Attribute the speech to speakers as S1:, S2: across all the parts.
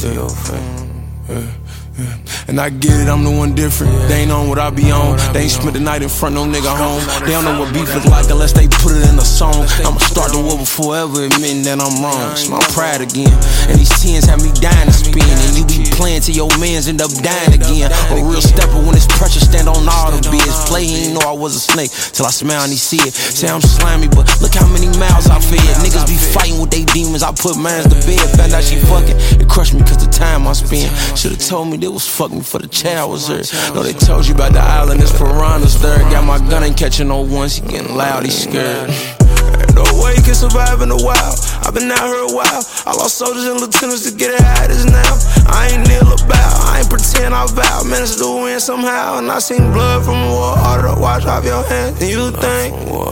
S1: to your face.
S2: And I get it, I'm the one different. They ain't on what I be on. They ain't spent the night in front, no nigga home. They don't know what beef look like unless they put it in a song. I'ma start the war before ever admitting that I'm wrong. It's my pride again. And these tens have me dying to spin. And you be playing till your mans end up dying again. A real stepper when it's pressure, stand on all the bids. Play, he ain't know I was a snake till I smile and he see it. Say I'm slimy, but look how many miles I fed. Niggas be fighting with they demons, I put mans to bed. Found out she fucking, it crushed me cause the time I spent. Should've told me they was fucking me for the child was there. No, they told you about the island, there's piranhas there. Got my gun, ain't catching no ones, he getting loud, he scared. Ain't no way you can survive in the wild. I've been out here a while. I lost soldiers and lieutenants to get it how it is now. I ain't kneel about, I ain't pretend I vow. Managed to win somehow, and I seen blood from war harder to wash off your hands. And you think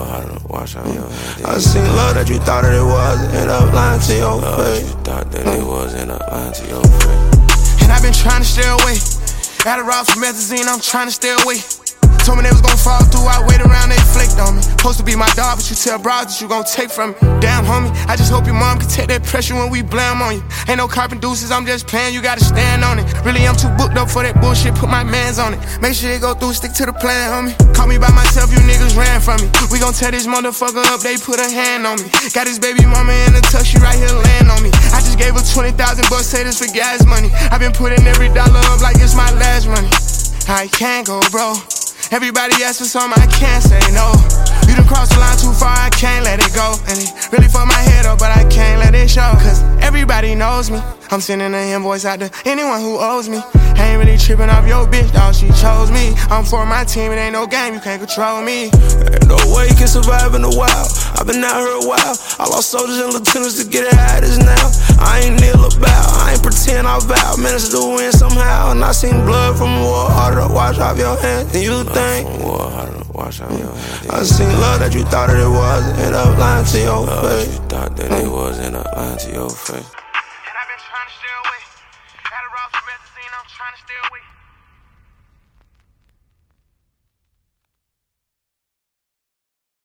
S2: I seen love that you thought that it was, end up lying to your face.
S1: You thought that it was, end up lying to your face.
S3: And I've been trying to stay away. Adderall for methazine, I'm trying to stay away. Told me they was gon' fall through, I wait around, they flaked on me. Supposed to be my dog, but you tell bros that you gon' take from me. Damn, homie, I just hope your mom can take that pressure when we blam on you. Ain't no carpet deuces, I'm just playing, you gotta stand on it. Really, I'm too booked up for that bullshit, put my mans on it. Make sure it go through, stick to the plan, homie. Caught me by myself, you niggas ran from me. We gon' tear this motherfucker up, they put a hand on me. Got this baby mama in the tuck, she right here laying on me. I just gave her 20,000 bucks, say this for gas money. I been putting every dollar up like it's my last money. I can't go, bro. Everybody asks for something, I can't say no. You done crossed the line too far, I can't let it go. And it really fucked my head up, but I can't let it show. Cause everybody knows me. I'm sending an invoice out to anyone who owes me. I ain't really tripping off your bitch, dawg, she chose me. I'm for my team, it ain't no game, you can't control me.
S2: Ain't no way you can survive in the wild. I've been out here a while. I lost soldiers and lieutenants to get it how it is now. I ain't kneel about, I ain't pretend I vow. Managed to win somehow, and I seen blood from war harder to wash off your hands. And you think I seen love that you thought that it was, end up lying to your face.
S1: You thought that it was, end up lying to your face.
S3: And I've been trying to stay away. Adderall for methazine, I'm trying to stay away.